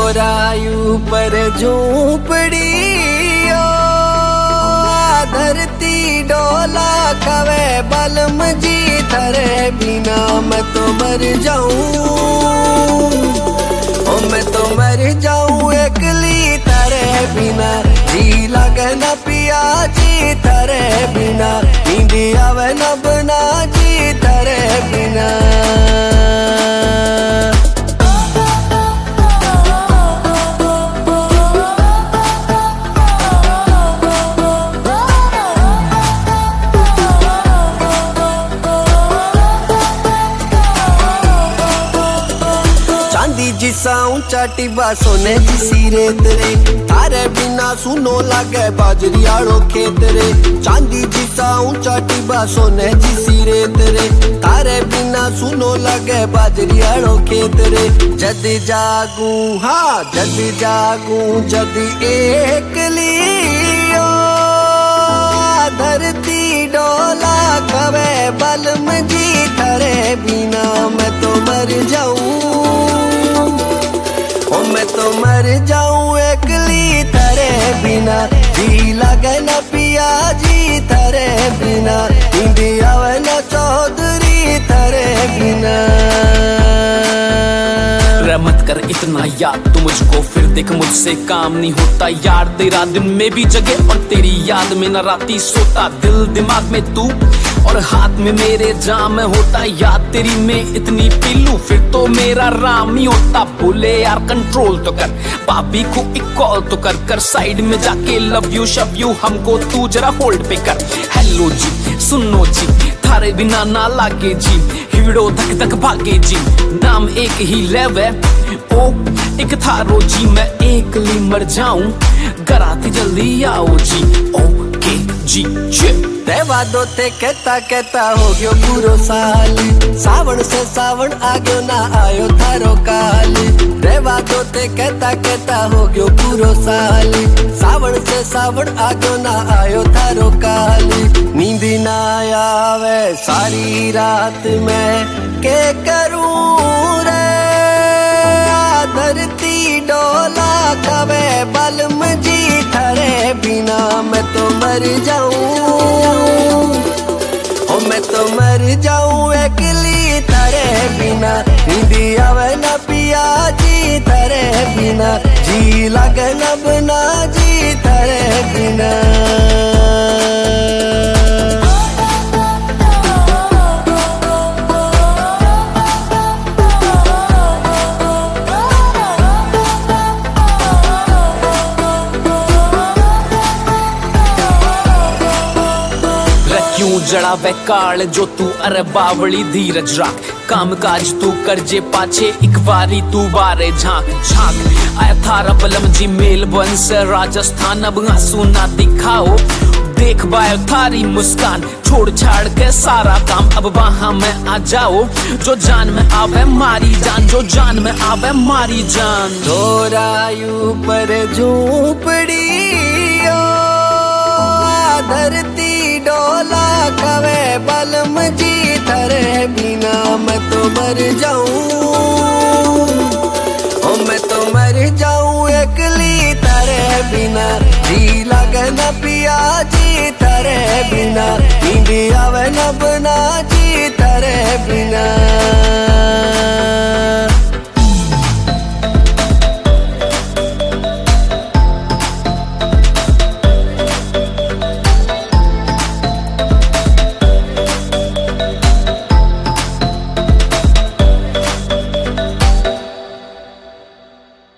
रायू पर झूपड़ी धरती डोला कवे बलम जी थरे बिना मैं तो मर जाऊं, ओ मैं तो मर जाऊं एकली थरे बिना। जी लगे न पिया जी थरे बिना, नींद आवे न बना जी थरे बिना। जिसा ऊंचा टिब्बा सोने जी सिरे तेरे, तारे बिना सुनो लागे बाजरी आड़ो खेत रे। चांदी जिसा ऊंचा टिब्बा सोने जी सिरे तेरे, तारे बिना सुनो लागे बाजरी आड़ो खेत रे। जद जागू हाँ जद जागू जद एकली धरती डोला कवे बलम जी थरे बिना मैं तो मर जाऊं, ओ मैं तो मर जाऊं एकली थरे बिना। जी लगे न पिया जी थरे बिना, नींद आवे न चौधरी थरे बिना। मत कर इतना याद तू मुझको, फिर देख मुझसे काम नहीं होता यार। तेरा दिन में भी जगे और तेरी याद में न राती सोता। दिल दिमाग में तू और हाथ में मेरे जाम होता। याद तेरी में इतनी पीलू फिर तो मेरा राम ही होता। बोले यार कंट्रोल तो कर, भाभी को एक कॉल तो कर। कर साइड में जाके लव यू शव यू हमको तू जरा होल्ड पे कर। हेलो जी सुनो जी थारे बिना ना लागे जी, हिवड़ो धक धक भागे जी। नाम एक ही लेव है ओ एक थारो जी, मैं एकली मर जाऊं गराती जल्दी आओ जी। ओके जी देवा दोते कहता कहता हो गयो पूरो साल, सावन से सावन आगो ना आयो थारो काल। देवा दोते कहता कहता हो गयो पूरो साल, सावन से सावन आगो ना आयो थारो काल। नींद ना आवे सारी रात में के करूं रे, धरती डोला कवे बलम जी थरे बिना मैं तो मर जाऊं, ओ मैं तो मर जाऊं एकली थरे बिना। नींद आवे न पिया जी थरे बिना, जी लगे न बना जी थरे बिना। क्यों जड़ा वे काल जो तू अरे बावली धीरज राख। काम काज तू कर जे पाछे एक बारी तू बारे झांक झांक। आया थारा बलम जी मेलबर्न से राजस्थान, अब आंसू ना दिखाओ देख बायो थारी मुस्कान। छोड़ छाड़ के सारा काम अब वहां में आ जाओ, जो जान में आवे मारी जान, जो जान में आवे मारी जान। तो रायू पर झूपड़ी धरती डोला कवे बलम जी थरे बिना मैं तो मर जाऊं, ओ मैं तो मर जाऊं एकली थरे बिना। जी लगे न पिया जी थरे बिना, नींद आवे न बना जी थरे बिना।